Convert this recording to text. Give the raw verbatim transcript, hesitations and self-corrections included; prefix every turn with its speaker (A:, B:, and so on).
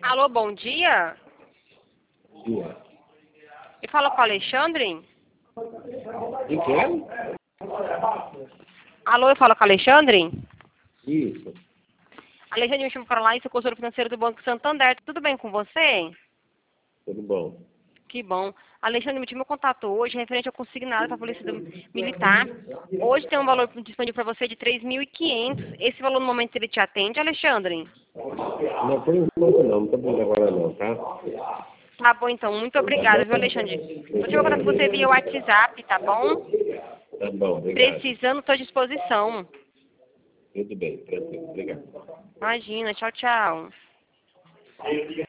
A: Alô, bom dia.
B: Dia.
A: Eu falo com o Alexandre?
B: E quem?
A: Alô, eu falo com o Alexandre?
B: Isso.
A: Alexandre, me chamo Caroline, sou consultor financeiro do Banco Santander. Tudo bem com você?
B: Tudo bom.
A: Que bom. Alexandre, me tive meu contato hoje, referente ao consignado para a Polícia do- Militar. Hoje tem um valor disponível para você de três mil e quinhentos. Esse valor no momento ele te atende, Alexandre?
B: Não, por enquanto não, não estou vendo agora não, tá?
A: Tá bom, então. Muito obrigada, viu, Alexandre? Vou te contato com você via WhatsApp, tá bom?
B: Tá bom, obrigado.
A: Precisando, estou à disposição.
B: Tudo bem, tranquilo, obrigado.
A: Imagina, tchau, tchau.